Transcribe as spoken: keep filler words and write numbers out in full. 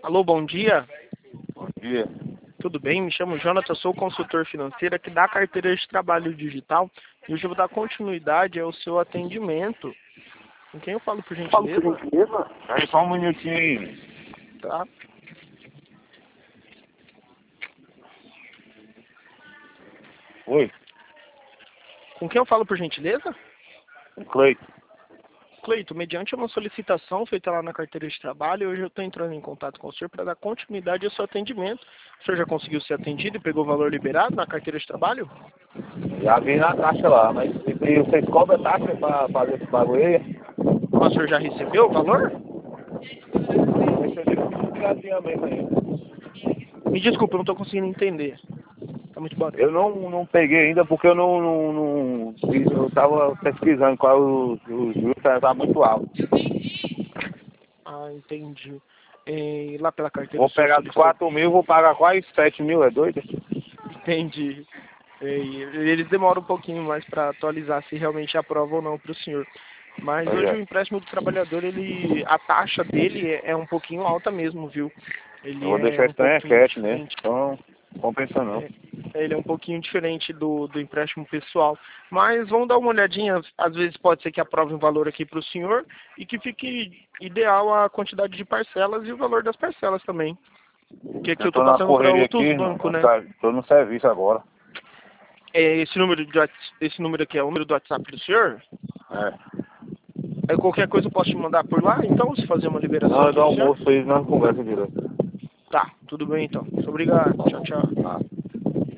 Alô, bom dia. Bom dia. Tudo bem? Me chamo Jonathan, sou consultor financeiro aqui da carteira de trabalho digital e hoje eu vou dar continuidade ao seu atendimento. Com quem eu falo, por gentileza? Fala, por gentileza. Aí, só um minutinho aí. Tá. Oi, Com quem eu falo, por gentileza? Cleiton. Cleito, mediante uma solicitação feita lá na carteira de trabalho, hoje eu estou entrando em contato com o senhor para dar continuidade ao seu atendimento. O senhor já conseguiu ser atendido e pegou o valor liberado na carteira de trabalho? Já vi na taxa lá, mas e vocês cobram taxa pra fazer esse bagulho aí? O senhor já recebeu o valor? Deixa eu dizer que mesmo aí. Me desculpa, eu não estou conseguindo entender. Tá muito barulho. Eu não, não peguei ainda porque eu não, não, não fiz, eu tava pesquisando qual os os juros, tá muito alto. Ah, entendi. E lá pela carteira Vou o senhor pegar dos solicitou- quatro mil, vou pagar quase sete mil, é doido? Entendi. E eles demoram um pouquinho mais para atualizar se realmente aprova ou não para o senhor. Mas Pois hoje é. o empréstimo do trabalhador, ele, a taxa dele é, é um pouquinho alta mesmo, viu? Ele Eu vou é deixar um isso na pouquinho enquete, né? diferente. Então, não compensa não. É, ele é um pouquinho diferente do, do empréstimo pessoal. Mas vamos dar uma olhadinha, às vezes pode ser que aprove um valor aqui para o senhor e que fique ideal a quantidade de parcelas e o valor das parcelas também. Porque aqui Eu eu tô estou na passando para correria outros aqui, bancos, não, né? tá- tô no serviço agora. É, esse número de Whats- esse número aqui é o número do WhatsApp do senhor? É. É, qualquer coisa eu posso te mandar por lá, então, se fazer uma liberação Na hora aqui do do senhor? almoço aí nós conversa direto. Tá, tudo bem então. Muito obrigado. Tchau, tchau. Ah.